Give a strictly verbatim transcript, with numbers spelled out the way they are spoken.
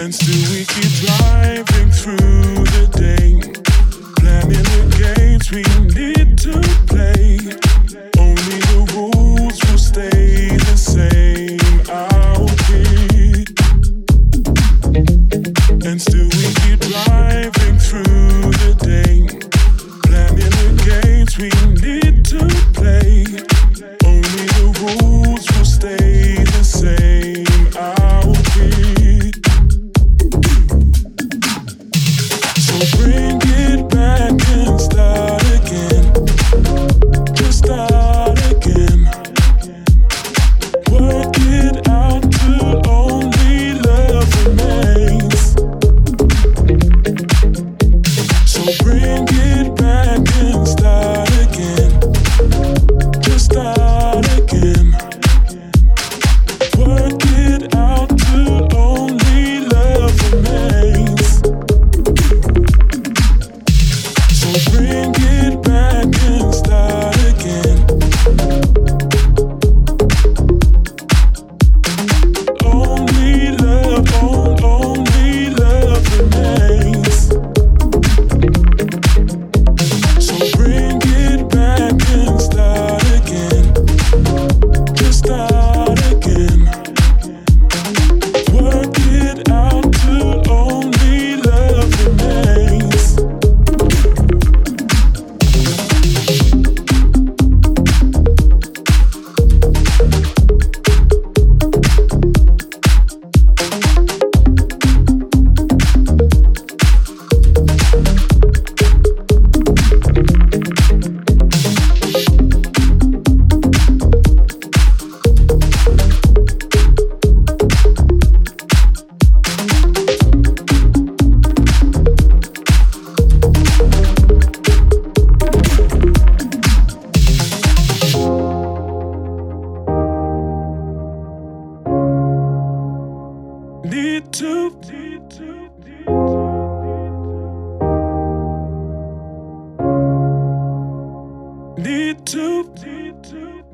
And still we keep driving through the day, planning the games we need to play. Only the rules will stay the same out here. And still we keep driving through the day, planning the games we need to play. Only the rules will stay the same out here. So bring it back and start again. Just start again. Work it out till only love remains. So bring it back and start again. Just start again. Work it out till only love remains. So bring it back and start again. Only love, on, only love remains. So bring it back and start again. Just start again. Work it out till only love remains. Need to, need to, need to, need to, need to.